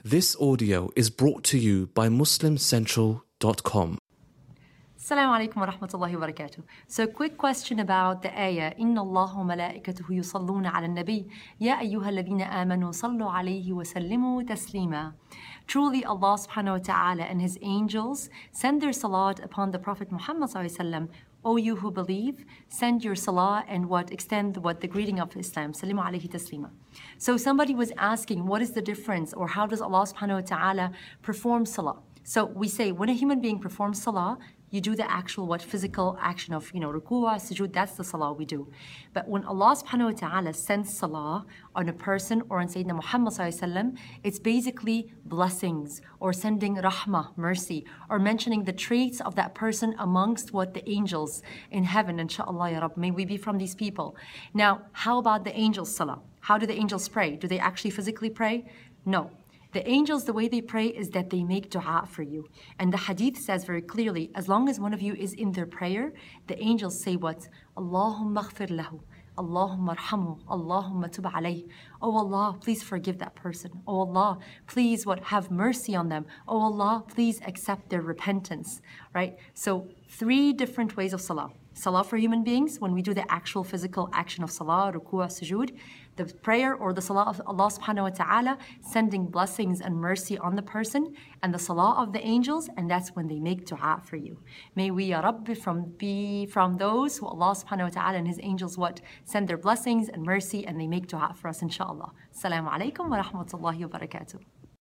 This audio is brought to you by MuslimCentral.com. Assalamu alaikum wa rahmatullahi wa barakatuh. So, quick question about the ayah. Inna Allah wa malaikatuhu yusalluna ala nabi. Ya ayyuha alladhina amanu sallu alayhi wa sallimu taslima. Truly, Allah subhanahu wa ta'ala and His angels send their salat upon the Prophet Muhammad sallallahu alaihi wasallam. O you who believe, send your salah and extend the greeting of Islam. Sallimu alayhi taslima. So somebody was asking, what is the difference, or how does Allah subhanahu wa ta'ala perform salah? So we say, when a human being performs salah, you do the actual physical action of ruku'ah, sujood, that's the salah we do. But when Allah subhanahu wa ta'ala sends salah on a person or on Sayyidina Muhammad sallallahu alaihi wasallam, it's basically blessings or sending rahmah, mercy, or mentioning the traits of that person amongst the angels in heaven, inshallah ya Rabb, may we be from these people. Now, how about the angels' salah? How do the angels pray? Do they actually physically pray? No. The angels, the way they pray is that they make dua for you. And the hadith says very clearly, as long as one of you is in their prayer, the angels say what? Allahumma ghfir lahu, Allahumma arhamhu, Allahumma tub alayh. Oh Allah, please forgive that person. Oh Allah, please have mercy on them. Oh Allah, please accept their repentance. Right? So 3 different ways of salah. Salah for human beings, when we do the actual physical action of salah, ruku'ah, sujood. The prayer or the salah of Allah subhanahu wa ta'ala, sending blessings and mercy on the person. And the salah of the angels, and that's when they make dua for you. May we, ya Rabbi, be from those who Allah subhanahu wa ta'ala and His angels send their blessings and mercy, and they make dua for us, inshallah. Assalamu alaikum wa rahmatullahi wa barakatuh.